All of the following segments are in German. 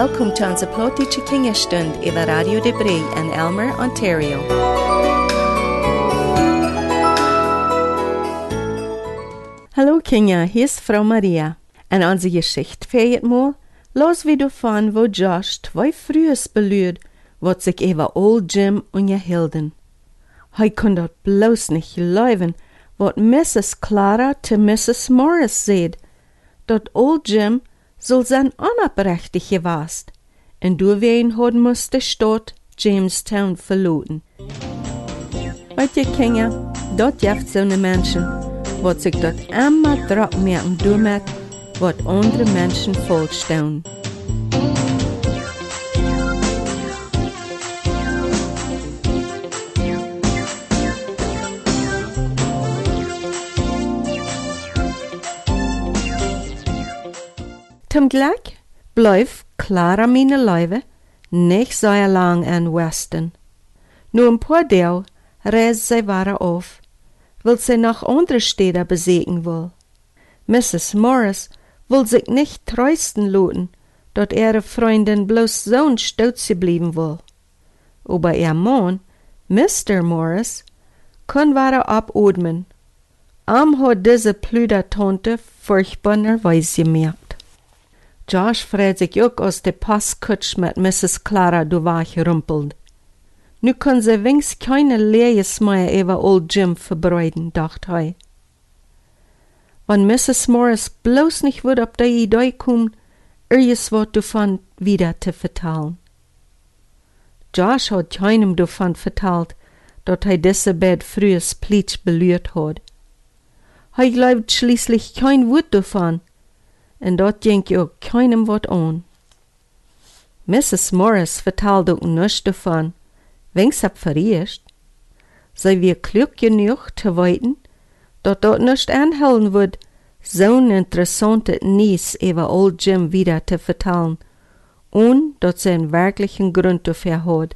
Welkom til onze plotische kingerstund over Radio de Brie in Elmer, Ontario. Hallo Kinder, hier ist Frau Maria. En onze Geschichte feiert mal, los wie du von, wo Josh 2 frühes belüht, wat sich über Old Jim unterhielten. Hij kon dat bloß nicht leuven, wat Mrs. Clara te Mrs. Morris seht, dat Old Jim soll sein onabrechtig gewast, en du wen hoden musst de Stadt Jamestown verloten. Weet je, Kinder, dat jeft zo'n Menschen, wat sich dat immer drop merken doet, wat andere Menschen volstaan. Zum Glück bleef Clara meine Leuwe nicht sehr lang in Weston. Nur ein paar Deel reist sie weiter auf, weil sie noch andere Städte besehen will. Mrs. Morris will sich nicht trösten lassen, dass ihre Freundin bloß so stolz geblieben will. Aber ihr Mann, Mr. Morris, kann weiter abatmen. Hat diese Plüdertante furchtbarerweise gemerkt. Josh freut sich auch aus der Passkutsch mit Mrs. Clara durchrumpelt. Nu kann sie wenigstens keine Lees mehr über Old Jim verbreiten, dachte er. Wenn Mrs. Morris bloß nicht wird auf die Idee kommen, irgendwas davon wieder zu vertellen. Josh hat keinem davon vertellt, dass er diese Bett frühes Plitsch belührt hat. Er glaubt schließlich kein Wort davon, en dat ging ook keinem wat an. Mrs. Morris vertelde ook nichts davon, wenigstens ab verriest. Sei wir klug genug zu weten, dat nicht anhalten wird, so'n interessante Nies über Old Jim wieder zu vertellen, und dat sie einen wirklichen Grund dafür hat.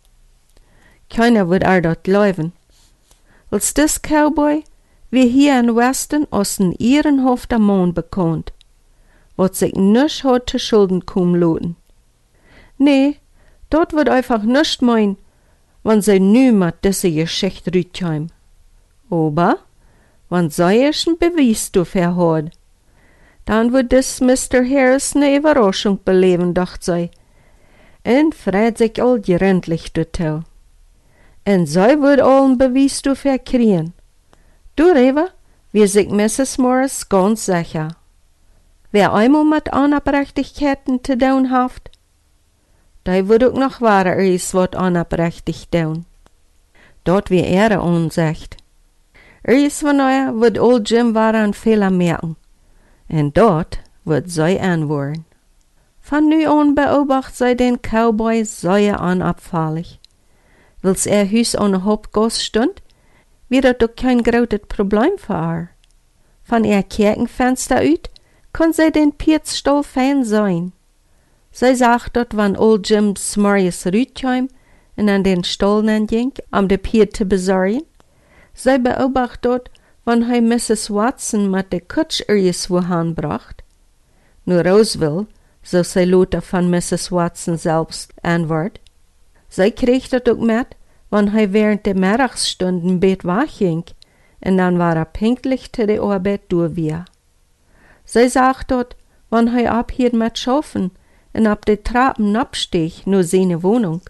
Keiner wird dat glauben. Als das Cowboy, wie hier in Weston aus dem Ehrenhof der Mond bekannt, wat sich nisch hat zu Schulden kommen lassen. Nee, dort wird einfach nisch mein, wenn sie nu mit diese Geschichte rüttheim. Aber, wenn sie einen Beweis dafür hat, dann wird das Mr. Harris eine Überraschung beleben, dacht sie, und freut sich all gerendlich dazu. Und sie wird all einen Beweis dafür kriegen. Darüber wird sich Mrs. Morris ganz sicher. Wer einmal mit Unabrechtigkeiten zu tun hat, der wird auch noch wahrer ist, was unabrechtig tun. Dort wie ihre Ansicht. Von euch wird Old Jim einen Fehler merken, und dort wird sie antworten. Von nu an beobachtet sie den Cowboy sehr unabfällig. Weil's Haus an der Hauptgasse stund, wird das doch kein großes Problem für ihr. Von ihr Kirchenfenster aus kann sie den Pirzstall fein sein. Sie sagt dort, wenn Old Jim Smorries rüttheim und an den Stall ging, de Pier zu besorgen. Sie beobachtet dort, wenn er Mrs. Watson mit der Kutsch irgendwo hinbracht. Nur Roseville, so sie Lothar von Mrs. Watson selbst antwortet. Sie kriegt dort auch mit, wenn er während der Mittagsstunden Bett wachging, und dann war pünktlich zu der Arbeit durch. Sie sagt dort, wenn er abhielt mit Schaffen und ab de Trappen abstieg, nur seine Wohnung.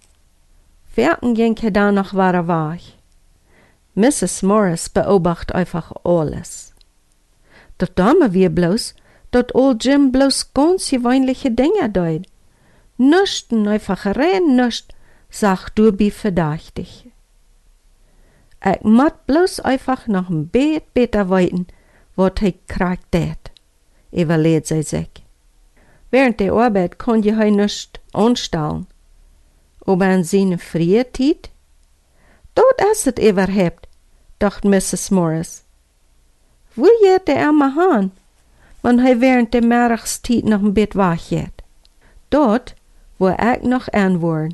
Werken ging er dann noch wach. Mrs. Morris beobachtet einfach alles. Dat Dame wir bloß, dat Old Jim bloß ganz gewöhnliche Dinge deut. Nüschten einfach rein nüscht, sagt Durby verdächtig. Ich mat bloß einfach noch ein beter weiten, wat hij kragt dat, überlegt sie sich. Während der Arbeit kon je hij nicht anstellen. Aber an seine frie Tijd? Dort ist es überhaupt, dacht Mrs. Morris. Wo geht der arme Hahn, wenn er während der Mittagstiet noch ein Bett wach geht? Dort, wo ich noch antworten.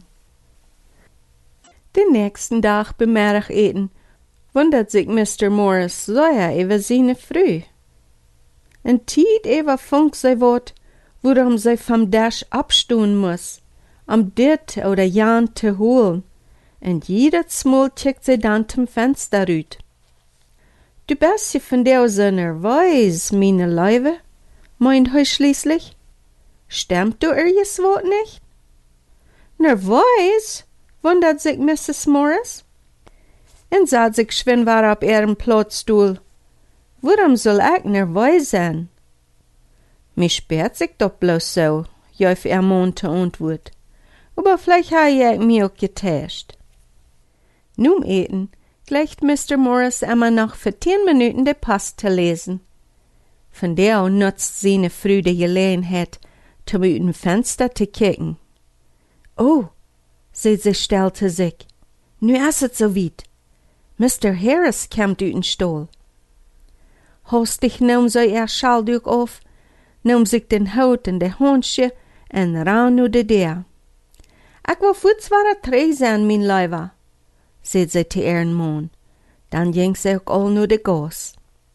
Den nächsten Tag beim Mittageten wundert sich Mr. Morris sehr über seine Früh. En Tiet über funk sie wat, worum sie vom Dash abstehen muss, dit oder jan zu holen, und jedes Mal checkt sie dann zum Fenster rüt. Du bist ja von der so nervös, meine Leibe, meint er schließlich. Stimmt du ihr Wort nicht? Nervös? Wundert sich Mrs. Morris. Und sah sich schwind war auf ihrem Plotstuhl. Warum soll ich nervös sein? Mich sperrt sich doch bloß so, jauf er mohnte Antwort. Aber vielleicht habe ich mich auch getäuscht. Nun Eten gleicht Mr. Morris immer noch für 10 Minuten de Post zu lesen. Von der nutzt seine Freude Gelegenheit, zum ut dem Fenster zu kicken. Oh, sie stellte sich. Nu ist es so weit. Mr. Harris kommt ut den Stall. Hastig nahm sie ihr Schaltuch auf, nahm sich den Hut und de Handschuhe und ran nu de Deur. Ich will voetsware trei sein, mein Leiber, sagt sie zu ihren Mann. Dann ging sie auch all nu de Gas.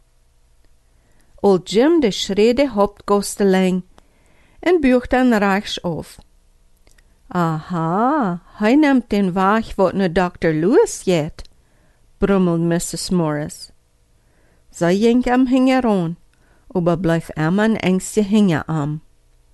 Old Jim de schreef de Hauptgaste lang en bucht dann reichs auf. Aha, hij nimmt den Weg, wat nu Dr. Lewis jet, brummelt Mrs. Morris. Sie ging am Hingeran, aber bleif immer ein Ängstchen hängen am.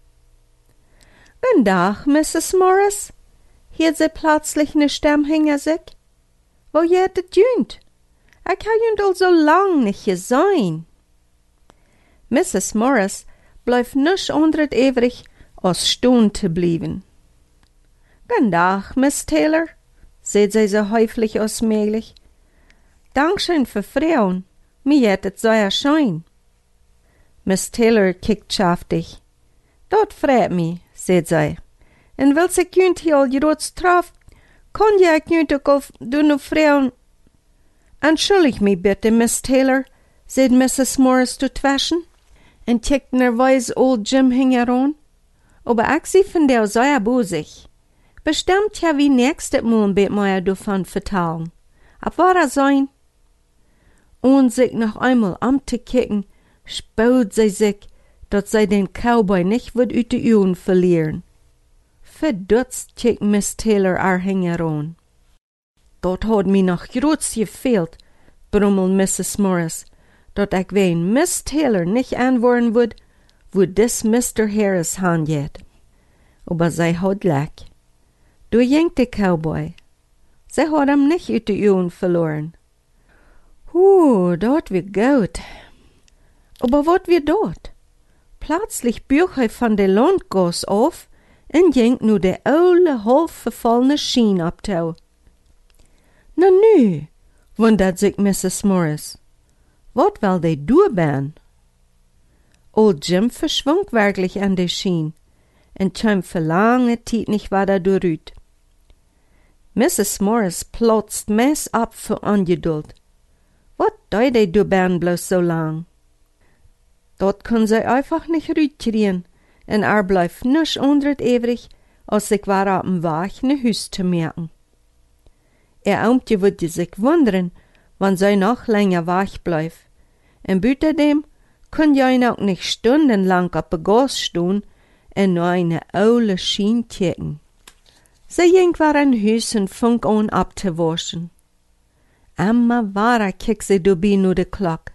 Guten Tag, Mrs. Morris, hielt sie plötzlich ne Stimme hinter sich. Wo jettet jünt? Ich ha jünt al so lang nicht gesehen. Mrs. Morris bleif nisch anderet ewrig, als stehen zu bleiben. Guten Tag, Miss Taylor, sagt sie so höflich als möglich. Dankeschön für Frauen, mir jettet so erschein. Miss Taylor kickt schaftig. Dort freut mich, sagt sie. Und weil sie jünt hier all groß traf, kann ja ich jünt auch auf du Frauen. Entschuldig mich bitte, Miss Taylor, sagt Mrs. Morris dazwischen, und kickt nervös old Jim heran. Aber ich sie von der sehr busig. Bestimmt ja wie nächstes Mal ein bisschen mehr davon vertellen. Ab war er sein? Und sich noch einmal anzukicken, spaut sie sich, dass sie den Cowboy nicht wird ut die Augen verlieren. Verdutzt kickt Miss Taylor ar heran. Dort hat mir noch groß gefehlt, brummelt Mrs. Morris, dat ich wen Miss Taylor nicht antworten würd, wo dis Mr. Harris handjet. Aber sie hat leck. Du jenkt de Cowboy. Sie hat ihm nicht ut die Augen verloren. Dort wie gut. Aber wat wie dort? Plötzlich büch er von de Landgas auf und jenkt nu de oude, halb verfallene Schien abtau. Na nu, wundert sich Mrs. Morris. Wat will de du ben? Old Jim verschwunk wirklich an de Schien und kam für lange Zeit nicht weiter durchüt. Mrs. Morris plotzt mess ab für Ungeduld. Wat dei du ben bloß so lang? Dort kann sie einfach nicht rütkriegen, und bleif nisch anderet ewig, als sich war ab'm Weg ne Hüs zu merken. Aumtje würde sich wundern, wann sie noch länger wach bleif. Und büterdem kann ja auch nicht stundenlang auf der Gas stehen und nur eine aule Schien kicken. Sie ging war ein Hüs und fang an abzuwaschen. Immer wahrer kick sie dabei nur de Glock.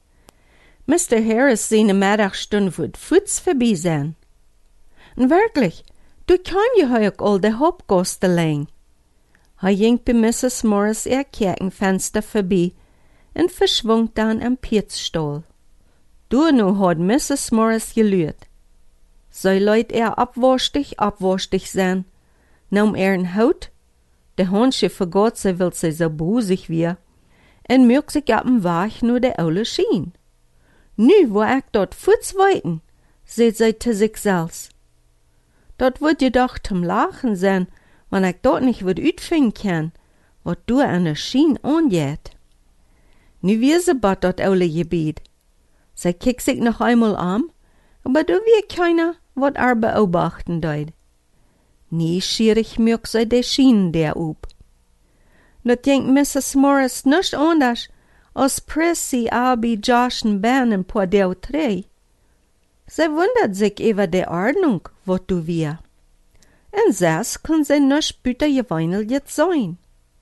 Mr. Harris seine Mittagsstunde wird futz vorbei sein. Und wirklich, du kann ja auch all de Hauptgaste lang. Er ging bei Mrs. Morris ihr Kirchenfenster vorbei und verschwand dann am Pirzstall. Du nu hat Mrs. Morris gelüht. Sie leut abwaschtig sein, nahm ihren Haut, de Handschuhe vergot sie, weil sie so busig wie, und mög sich ab'm Weg nur de aule Schien. Nu, wo ich dort futz weiten, seht sie zu sich selbst. Dort würd je doch zum Lachen sein, wenn ich dort nicht würd utfingen kann, wat du an der Schien anjet. Nu wie sie bat dort aule Gebiet. Sie kickt sich noch einmal an, aber du wie keiner, wat beobachten deut. Neugierig mög sie de Schienen der up. Dat denkt Mrs. Morris nicht anders, als Prissy, Abby, Josh und Ben ein paar der drei. Sie wundert sich über die Ordnung, wat du wir. En zes kann sie nisch büter geweinelt jetzt sein.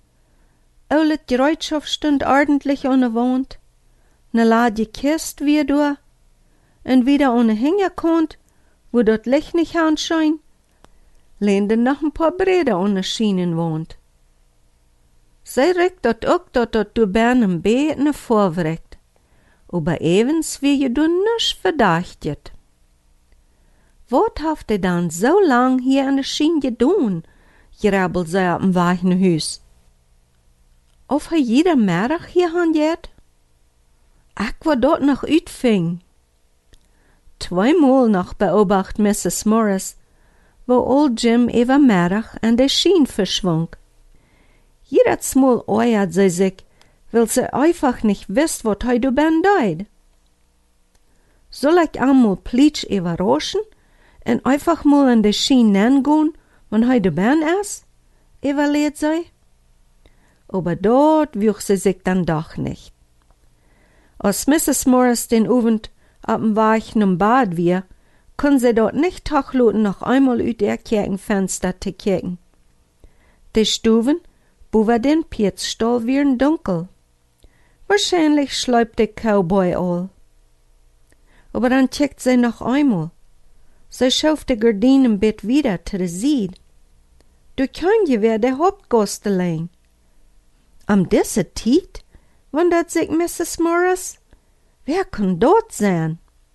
Oulet Gereitschaft stund ordentlich ohne Wand, ne Ladje Kist wie du, en wieder ohne Hänger konnt, wo dort Licht nicht anschein, lehnte noch ein paar Breder ohne Schienen wohnt. Sie regt dort auch dort du Bernem Beten vorwreckt, aber evens wie je du nisch verdachtet. Wat haft ihr dann so lang hier an der Schien gedun, grabbelt sie ab dem weichen Hüs. Of jeder Merach hier hanjet? Ich war dort noch uitfing. Zweimal noch beobacht Mrs. Morris, wo Old Jim über Merach an der Schien verschwang. Jedes Mal euert sie sich, weil sie einfach nicht wisst, wat du ben deid. Soll ich einmal plitsch überraschen en einfach mal an der Schien nangehen, wenn du ben ist? Überlegt sie. Aber dort wuch sie sich dann doch nicht. Als Mrs. Morris den Abend ab dem weichen Bad wir, kann sie dort nicht tachluten noch einmal uit der Kirchenfenster zu kicken. Die Stuben, boven den Pietsstall wieren dunkel. Wahrscheinlich schleibt der Cowboy all. Aber dann checkt sie noch einmal. Sie schauft die Gardinenbett wieder zu der Seite. Du kannst je weer der Hauptgostelein. Am diese Tiet, wundert sich Mrs. Morris. Wer kann dort sein?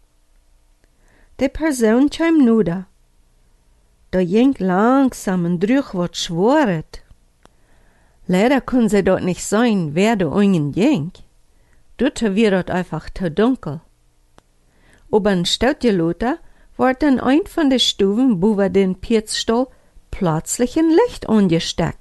Die Person kam nuda. Da ging langsam und drüch wat schworet. Leider kann sie dort nicht sein, wer da ungen ging. Dort wird dort einfach zu dunkel. Aber ein Stautgeloter ward dann ein von den Stuben boven den Pietsstall plötzlich ein Licht angesteckt.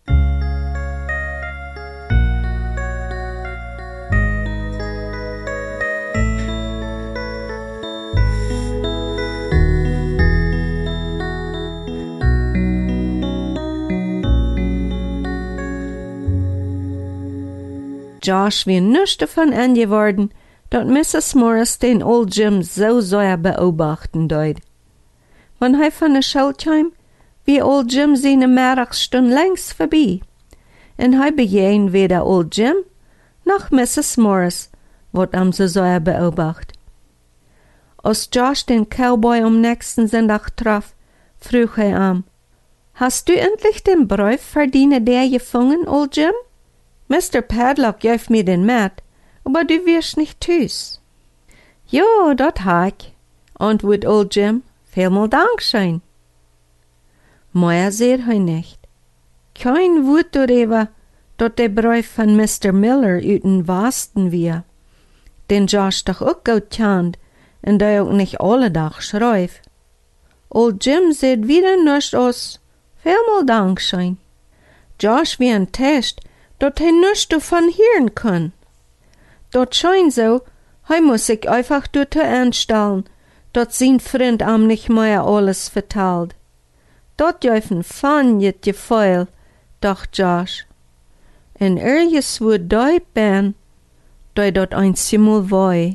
Josh wie nichts davon angeworden, dat Mrs. Morris den Old Jim so sehr beobachten deut. Wenn er von der Schule kam, wie Old Jim seine Mittagsstund längst vorbei, en er begehen weder Old Jim noch Mrs. Morris, wat so sehr beobacht. Als Josh den Cowboy am nächsten Sonntag traf, frug er hast du endlich den Brief verdient, der gefangen, Old Jim? Mr. Padlock gaf mir den mit, aber du wirst nicht tüß. Jo, dat ha ich, antwortet Old Jim, vielmal Dankeschön. Mehr seht he nicht. Kein Wort darüber, dat der Brief von Mr. Miller üten Wasten wir, den Josh doch auch gut kennt, und der auch nicht alle Tag schreibt. Old Jim seht wieder nicht aus, vielmal Dankeschön. Josh wie ein Test, dat hij nichts davon hören kann. Dat scheint so, hij muss sich einfach dort anstellen, dat sein Freund am nicht mehr alles vertelt. Dat jäufen fan jet Gefühl, dacht Josh. En ergens wo doi ben, doi dat einmal woi.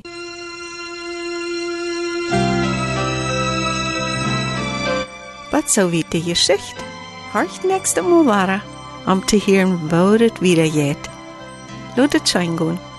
Wat so wie die Geschichte. Horcht nächste Mal weiter, um zu hören, wo das wieder geht. Lass es schein gehen.